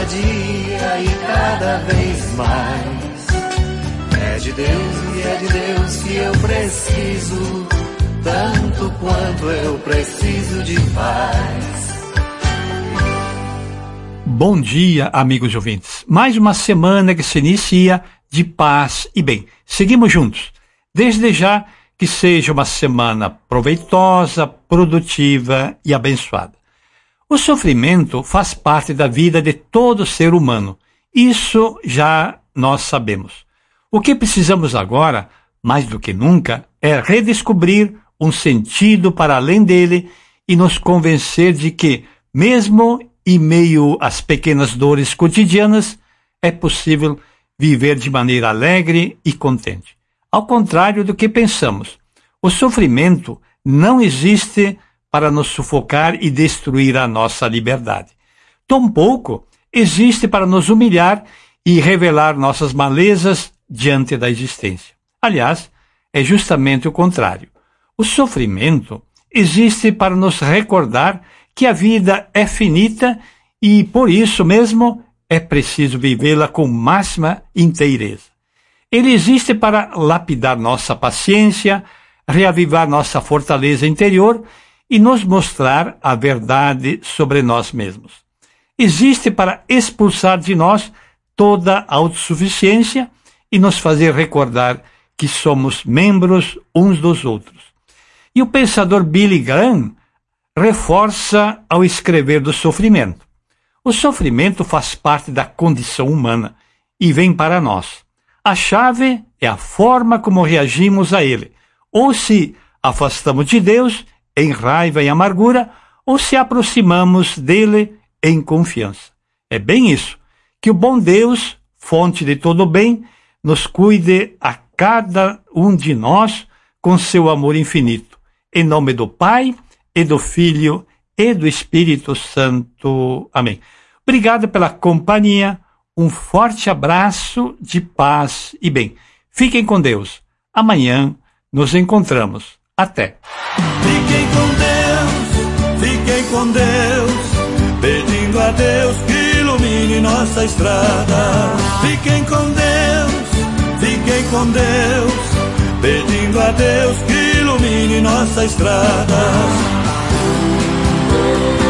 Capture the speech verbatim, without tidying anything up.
dia e cada vez mais. É de Deus e é de Deus que eu preciso, tanto quanto eu preciso de paz. Bom dia, amigos ouvintes. Mais uma semana que se inicia de paz e bem. Seguimos juntos. Desde já, que seja uma semana proveitosa, produtiva e abençoada. O sofrimento faz parte da vida de todo ser humano. Isso já nós sabemos. O que precisamos agora, mais do que nunca, é redescobrir um sentido para além dele e nos convencer de que, mesmo em meio às pequenas dores cotidianas, é possível viver de maneira alegre e contente. Ao contrário do que pensamos, o sofrimento não existe para nos sufocar e destruir a nossa liberdade. Tampouco existe para nos humilhar e revelar nossas malezas diante da existência. Aliás, é justamente o contrário. O sofrimento existe para nos recordar que a vida é finita e, por isso mesmo, é preciso vivê-la com máxima inteireza. Ele existe para lapidar nossa paciência, reavivar nossa fortaleza interior e nos mostrar a verdade sobre nós mesmos. Existe para expulsar de nós toda a autossuficiência e nos fazer recordar que somos membros uns dos outros. E o pensador Billy Graham reforça ao escrever do sofrimento. O sofrimento faz parte da condição humana e vem para nós. A chave é a forma como reagimos a ele, ou se afastamos de Deus em raiva e amargura, ou se aproximamos dele em confiança. É bem isso, que o bom Deus, fonte de todo bem, nos cuide a cada um de nós com seu amor infinito. Em nome do Pai, e do Filho, e do Espírito Santo. Amém. Obrigado pela companhia. Um forte abraço de paz e bem. Fiquem com Deus. Amanhã nos encontramos. Até. Fiquem com Deus, fiquem com Deus, pedindo a Deus que ilumine nossa estrada. Fiquem com Deus, fiquem com Deus, pedindo a Deus que ilumine nossa estrada.